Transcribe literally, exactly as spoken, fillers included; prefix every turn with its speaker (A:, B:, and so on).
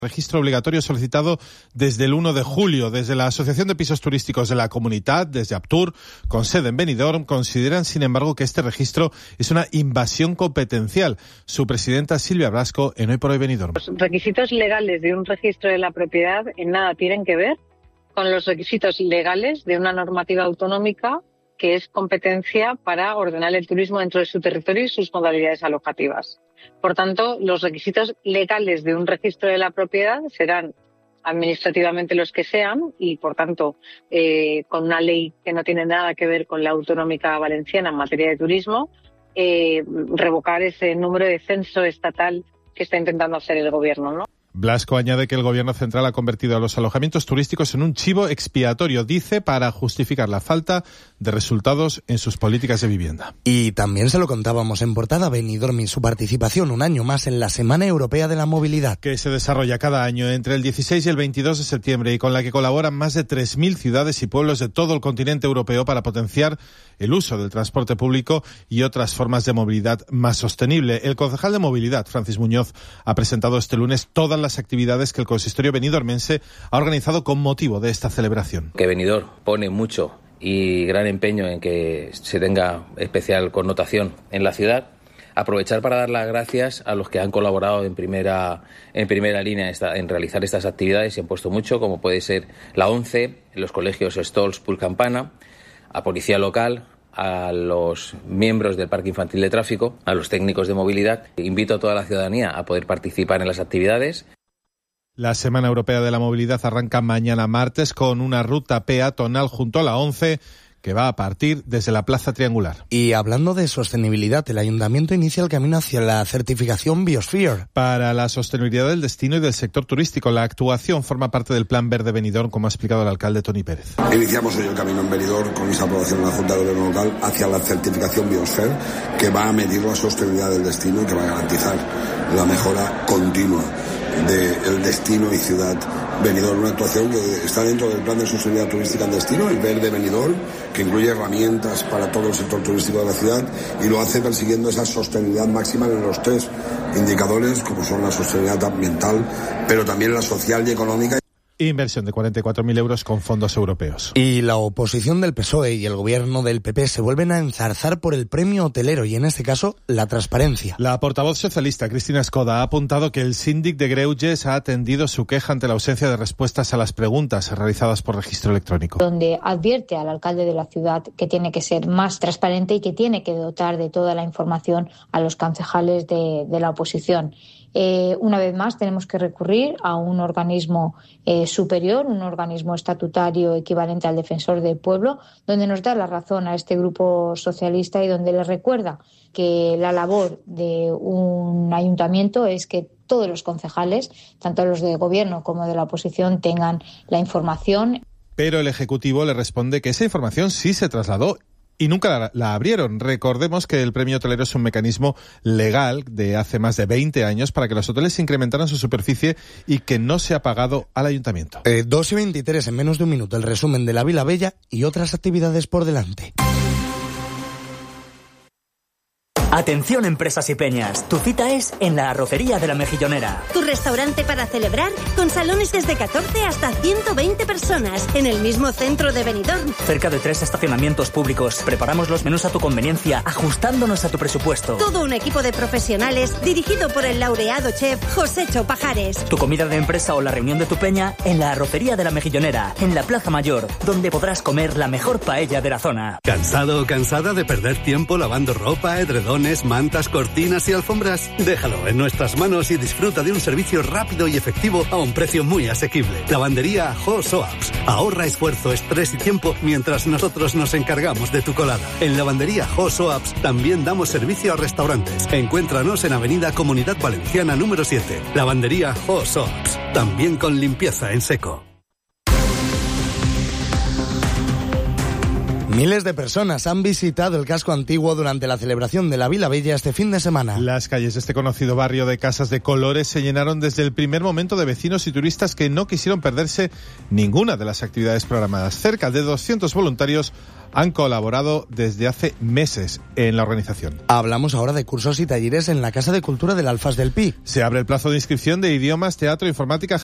A: Registro obligatorio solicitado desde el uno de julio. Desde la Asociación de Pisos Turísticos de la Comunidad, desde Aptur, con sede en Benidorm, consideran, sin embargo, que este registro es una invasión competencial. Su presidenta, Silvia Blasco, en Hoy por Hoy Benidorm.
B: Los requisitos legales de un registro de la propiedad en nada tienen que ver con los requisitos legales de una normativa autonómica que es competencia para ordenar el turismo dentro de su territorio y sus modalidades alojativas. Por tanto, los requisitos legales de un registro de la propiedad serán administrativamente los que sean y, por tanto, eh, con una ley que no tiene nada que ver con la autonómica valenciana en materia de turismo, eh, revocar ese número de censo estatal que está intentando hacer el gobierno, ¿no?
A: Blasco añade que el gobierno central ha convertido a los alojamientos turísticos en un chivo expiatorio, dice, para justificar la falta de resultados en sus políticas de vivienda.
C: Y también se lo contábamos en portada, Benidorm y su participación un año más en la Semana Europea de la Movilidad,
A: que se desarrolla cada año entre el dieciséis y el veintidós de septiembre y con la que colaboran más de tres mil ciudades y pueblos de todo el continente europeo para potenciar el uso del transporte público y otras formas de movilidad más sostenible. El concejal de Movilidad, Francis Muñoz, ha presentado este lunes todas las actividades que el consistorio benidormense ha organizado con motivo de esta celebración.
D: Que Benidorm pone mucho y gran empeño en que se tenga especial connotación en la ciudad. Aprovechar para dar las gracias a los que han colaborado en primera en primera línea esta, en realizar estas actividades y han puesto mucho, como puede ser la ONCE, los colegios Stolz, Puig Campana, a Policía Local, a los miembros del Parque Infantil de Tráfico, a los técnicos de movilidad. Invito a toda la ciudadanía a poder participar en las actividades.
A: La Semana Europea de la Movilidad arranca mañana martes con una ruta peatonal junto a la ONCE que va a partir desde la Plaza Triangular.
C: Y hablando de sostenibilidad, el Ayuntamiento inicia el camino hacia la certificación Biosphere.
A: Para la sostenibilidad del destino y del sector turístico, la actuación forma parte del Plan Verde Benidorm, como ha explicado el alcalde Toni Pérez.
E: Iniciamos hoy el camino en Benidorm con esa aprobación en la Junta de Gobierno local hacia la certificación Biosphere, que va a medir la sostenibilidad del destino y que va a garantizar la mejora continua del destino y ciudad Benidorm, una actuación que está dentro del plan de sostenibilidad turística en destino, el Verde Benidorm, que incluye herramientas para todo el sector turístico de la ciudad y lo hace persiguiendo esa sostenibilidad máxima en los tres indicadores, como son la sostenibilidad ambiental, pero también la social y económica.
A: Inversión de cuarenta y cuatro mil euros con fondos europeos.
C: Y la oposición del P S O E y el gobierno del P P se vuelven a enzarzar por el premio hotelero y, en este caso, la transparencia.
A: La portavoz socialista, Cristina Escoda, ha apuntado que el síndic de Greuges ha atendido su queja ante la ausencia de respuestas a las preguntas realizadas por registro electrónico.
F: Donde advierte al alcalde de la ciudad que tiene que ser más transparente y que tiene que dotar de toda la información a los concejales de, de la oposición. Eh, una vez más tenemos que recurrir a un organismo eh, superior, un organismo estatutario equivalente al defensor del pueblo, donde nos da la razón a este grupo socialista y donde le recuerda que la labor de un ayuntamiento es que todos los concejales, tanto los de gobierno como de la oposición, tengan la información.
A: Pero el Ejecutivo le responde que esa información sí se trasladó y nunca la, la abrieron. Recordemos que el premio hotelero es un mecanismo legal de hace más de veinte años para que los hoteles incrementaran su superficie y que no se ha pagado al ayuntamiento.
C: Eh, dos y veintitrés, en menos de un minuto, el resumen de la Vila Bella y otras actividades por delante.
G: Atención, empresas y peñas, tu cita es en la Arrocería de la Mejillonera.
H: Tu restaurante para celebrar, con salones desde catorce hasta ciento veinte personas, en el mismo centro de Benidorm.
G: Cerca de tres estacionamientos públicos. Preparamos los menús a tu conveniencia, ajustándonos a tu presupuesto.
H: Todo un equipo de profesionales dirigido por el laureado chef Josécho Pajares.
G: Tu comida de empresa o la reunión de tu peña en la Arrocería de la Mejillonera, en la Plaza Mayor, donde podrás comer la mejor paella de la zona.
I: ¿Cansado o cansada de perder tiempo lavando ropa, edredones, mantas, cortinas y alfombras? Déjalo en nuestras manos y disfruta de un servicio rápido y efectivo a un precio muy asequible. Lavandería Jo Soaps. Ahorra esfuerzo, estrés y tiempo mientras nosotros nos encargamos de tu colada. En Lavandería Jo Soaps también damos servicio a restaurantes. Encuéntranos en Avenida Comunidad Valenciana número siete. Lavandería Jo Soaps. También con limpieza en seco.
C: Miles de personas han visitado el casco antiguo durante la celebración de la Vila Bella este fin de semana.
A: Las calles de este conocido barrio de casas de colores se llenaron desde el primer momento de vecinos y turistas que no quisieron perderse ninguna de las actividades programadas. Cerca de doscientos voluntarios han colaborado desde hace meses en la organización.
C: Hablamos ahora de cursos y talleres en la Casa de Cultura del Alfaz del Pi.
A: Se abre el plazo de inscripción de idiomas, teatro, informática,